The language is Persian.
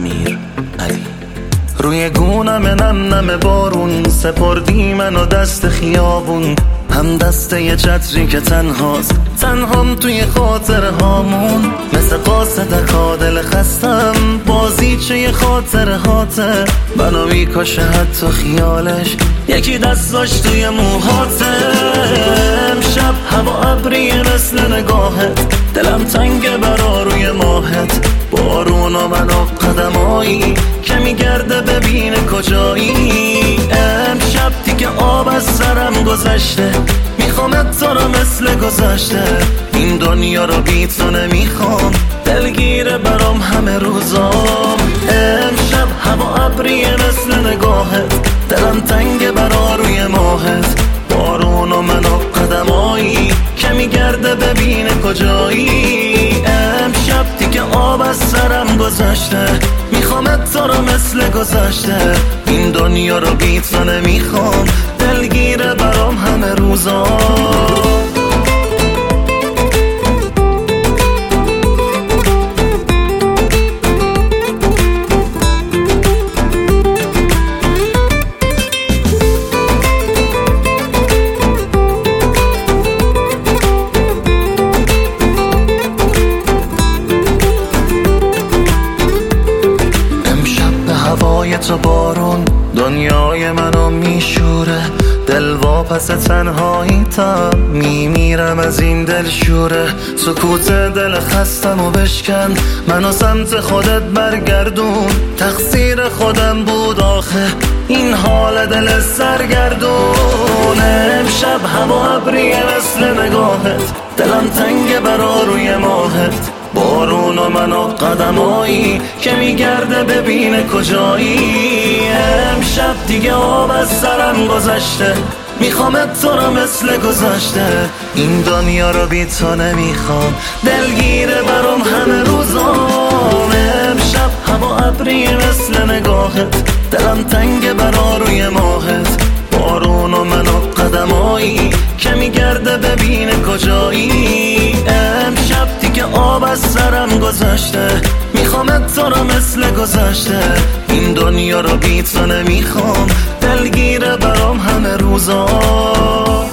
امیر علی. روی گونم نم نم بارون سپردی منو دست خیابون، هم دسته یه چتری که تنهاست، تنهام توی خاطر هامون. مثل قاصد کادل خستم، بازیچه یه خاطر هاته، منو میکشه حتی خیالش، یکی دستاش توی موهاته. امشب هوا ابریه مثل نگاهت، دلم تنگه برا روی ماهت، بارون و منو قدمایی که میگرده ببینه کجایی. امشب دیگه آب از سرم گذشته، میخوامت تو رو مثل گذشته، این دنیا رو بی تو نمیخوام، دلگیره برام همه روزام. امشب هوا ابریه مثل نگاهت، دلم تنگه برا روی ماهت، بارون و منو قدمایی که میگرده ببینه کجایی. امشب دیگه آب از سرم گذشته، میخوامت تو رو مثل گذشته، این دنیا رو بی تو نمیخوام، دلگیره برام همه روزام. هوای تو بارون دنیای منو میشوره، دل واپس تنهایی تا میمیرم از این دل شوره. سکوت دل خستم و بشکن، منو سمت خودت برگردون، تقصیر خودم بود آخه این حال دل سرگردون. امشب هوا ابریه مثل نگاهت، دلم تنگه برا روی ماهت، بارون و منو قدمایی که میگرده ببینه کجایی. امشب دیگه آب از سرم گذشته، میخوامت تو رو مثل گذشته، این دنیا رو بی تو نمیخوام، دلگیره برام همه روزام. امشب هوا ابریه مثل نگاهت، دلم تنگه برا روی ماهت، بارون و منو قدمایی که میگرده ببینه کجایی. امشب دیگه آب از سرم گذشته، میخوامت تو رو مثل گذشته، این دنیا رو بی تو نمیخوام، دلگیره برام همه روزا.